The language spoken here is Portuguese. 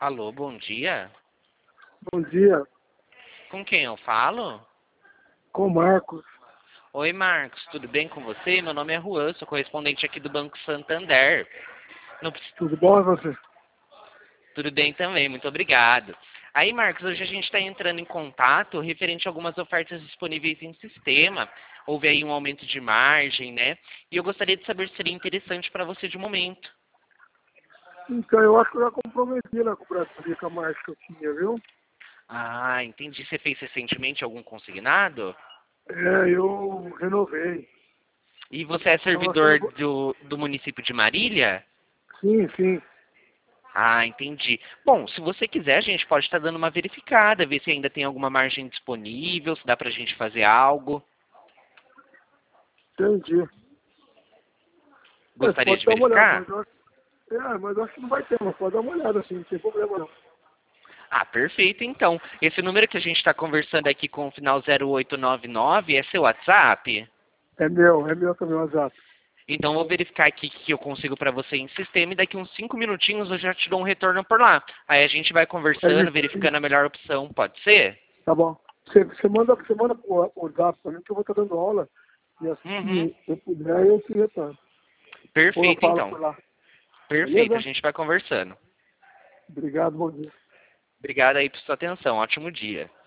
Alô, bom dia. Bom dia, Com quem eu falo? com o Marcos. Oi, Marcos, tudo bem com você? Meu nome é Juan, sou correspondente aqui do Banco Santander. Não preci- Tudo bom e você? Tudo bem também, muito obrigado. Aí, Marcos, hoje a gente está entrando em contato referente a algumas ofertas disponíveis em sistema. Houve aí um aumento de margem, né? E eu gostaria de saber se seria interessante para você de momento. Então, eu acho que eu já comprometi na cobradoria com a marcha que eu tinha, viu? Ah, entendi. Você fez recentemente algum consignado? Eu renovei. E você é Tava sendo... servidor do município de Marília? Sim, sim, Ah, entendi. Bom, se você quiser, a gente pode estar dando uma verificada, ver se ainda tem alguma margem disponível, se dá pra gente fazer algo. entendi. Você Gostaria pode de dar uma olhada, verificar? mas eu acho que não vai ter, mas pode dar uma olhada, assim, não tem problema não. Ah, perfeito, então. Esse número que a gente está conversando aqui com o final 0899 é seu WhatsApp? É meu também, o WhatsApp. Então, vou verificar aqui que eu consigo para você em sistema e daqui uns 5 minutinhos eu já te dou um retorno por lá. Aí a gente vai conversando, verificando a melhor opção, pode ser? Tá bom. Você manda pro WhatsApp pra mim que eu vou estar dando aula. E Uhum. assim, se eu puder, eu te retorno. Ou eu Perfeito, falo então. por lá. Perfeito, a Beleza? gente vai conversando. Obrigado, bom dia. Obrigado aí por sua atenção. Ótimo dia.